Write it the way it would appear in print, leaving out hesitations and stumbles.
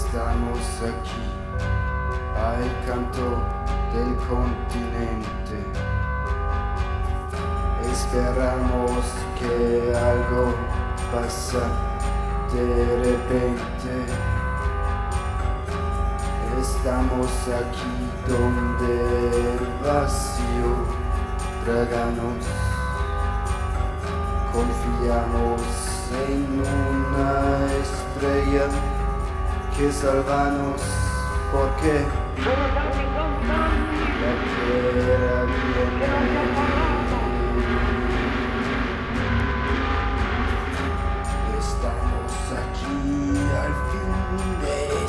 Estamos aquí al canto del continente. Esperamos que algo pasa de repente. Estamos aquí donde el vacío tráganos. Confiamos en una estrella que salvanos porque la tierra viene. Estamos aquí al fin de